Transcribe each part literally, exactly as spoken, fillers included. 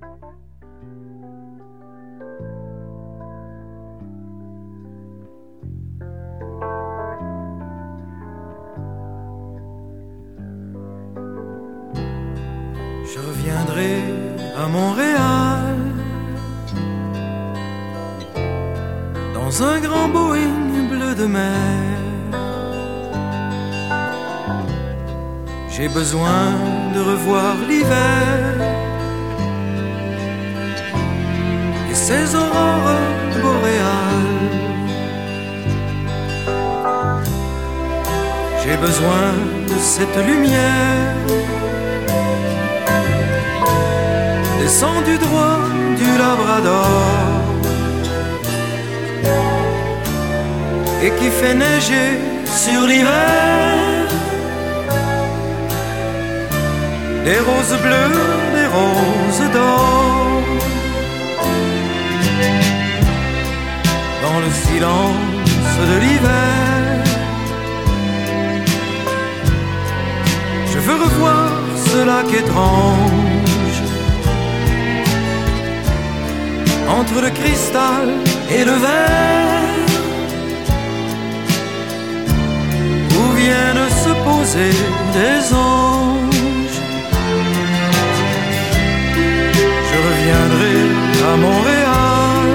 Je reviendrai à Montréal dans un grand Boeing bleu de mer. J'ai besoin de revoir l'hiver et ses aurores boréales. J'ai besoin de cette lumière descendu droit du Labrador et qui fait neiger sur l'hiver des roses bleues, des roses d'or. Dans le silence de l'hiver, je veux revoir ce lac étrange entre le cristal et le verre, où viennent se poser des anges. Je reviendrai à Montréal,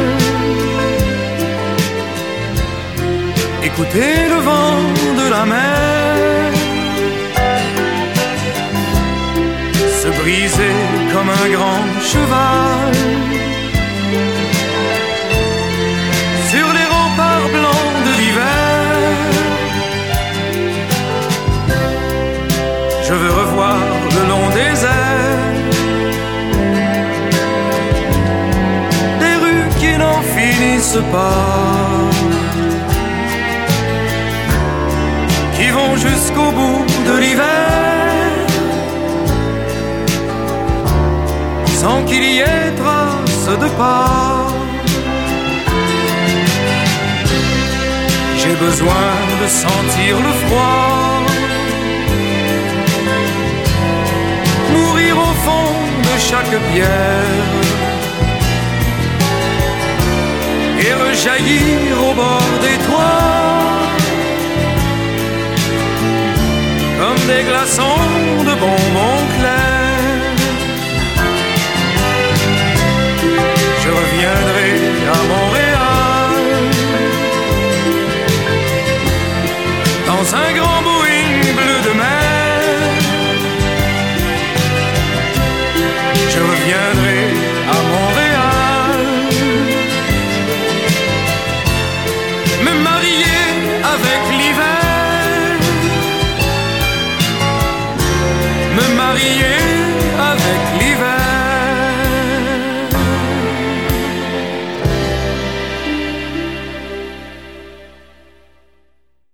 écouter le vent de la mer se briser comme un grand cheval sur les remparts blancs de l'hiver. Je veux revoir le long des airs des rues qui n'en finissent pas, qui vont jusqu'au bout de l'hiver, sans qu'il y ait trace de pas. J'ai besoin de sentir le froid, mourir au fond de chaque pierre et rejaillir au bord des toits comme des glaçons de bonbons clairs. Je reviendrai à Montréal dans un grand Boeing bleu de mer. Je reviendrai à Montréal, me marier avec l'hiver, me marier